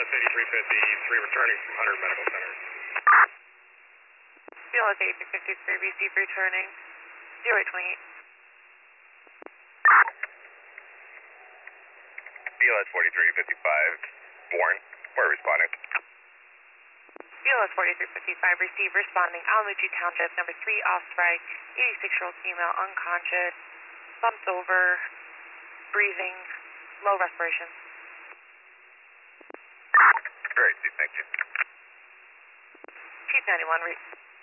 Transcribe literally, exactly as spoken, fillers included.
S eighty-three fifty-three returning from Hunter Medical Center. B L S eighty-three fifty-three, receive returning, zero eight twenty-eight. B L S forty-three fifty-five, Warren, we're responding. B L S forty-three fifty-five, receive, responding, Alamogee Township, number three, Osprey, eighty-six-year-old female, unconscious, bumped over, breathing, low respiration. Great, thank you. Chief ninety-one, re